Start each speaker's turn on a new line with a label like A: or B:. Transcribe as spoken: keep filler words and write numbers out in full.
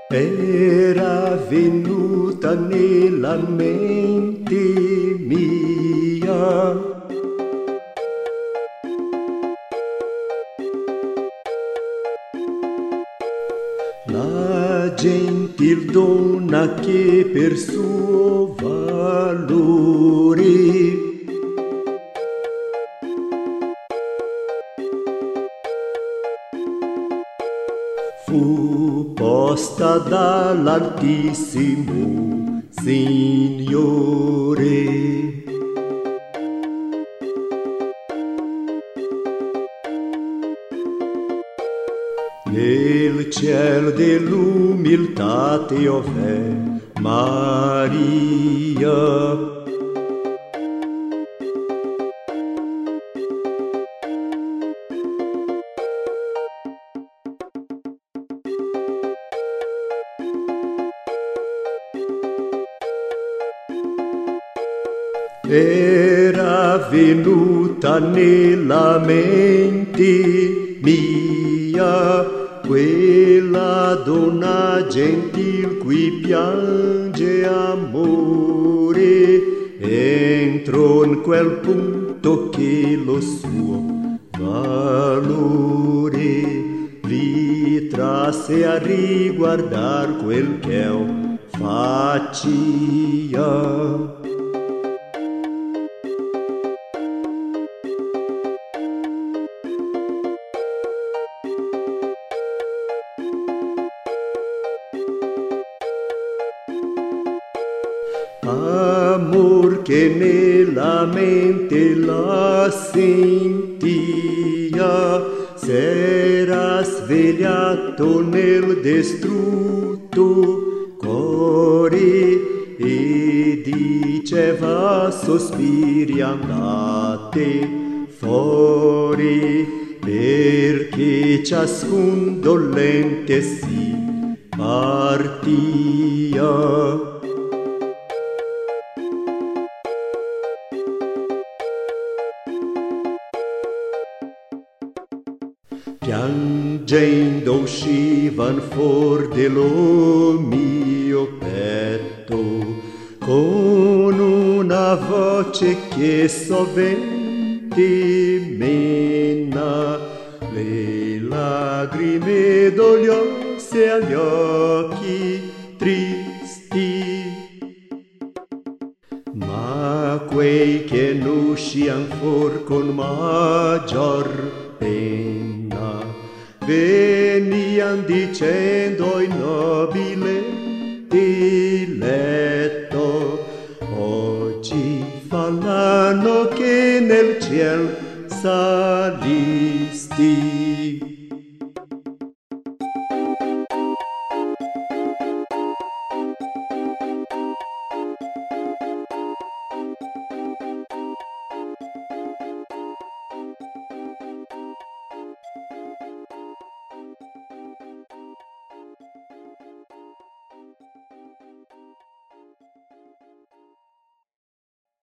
A: Era venuta nella mente mia la gentil donna che per suo valore fu posta dall'Altissimo Signore. Nel ciel dell'umiltate ov'è Maria. Era venuta nella mente mia quella donna gentil cui piange amore, entro in quel punto che lo suo valore vi trasse a riguardar quel che io faccia. Amor che nella mente la sentia s'era svegliato nel distrutto cuore e diceva sospiri andate fuori perché ciascun dolente si partia. Piangendo uscivan fuor dello mio petto con una voce che sovente mena le lagrime dogliose agli occhi tristi, ma quei che n'uscian fuor con maggior pena venian dicendo i nobili